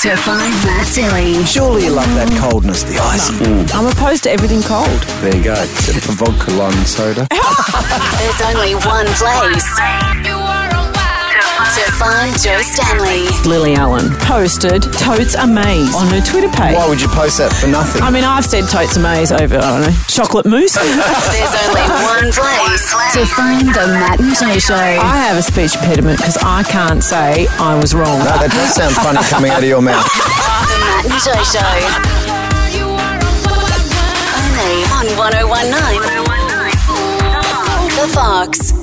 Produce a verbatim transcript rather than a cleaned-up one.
To find Matt Tilly. Surely you love that coldness, the icy. Mm. I'm opposed to everything cold. There you go. Except for vodka, lime and soda. There's only one place to find Joe Stanley. Lily Allen posted Totes Amaze on her Twitter page. Why would you post that for nothing? I mean, I've said Totes Amaze over, I don't know, chocolate mousse. There's only one place to find the Matt and Joe Show. I have a speech impediment because I can't say I was wrong. No, that does sound funny coming out of your mouth. The Matt and Joe Show. Only on one oh one nine. The Fox.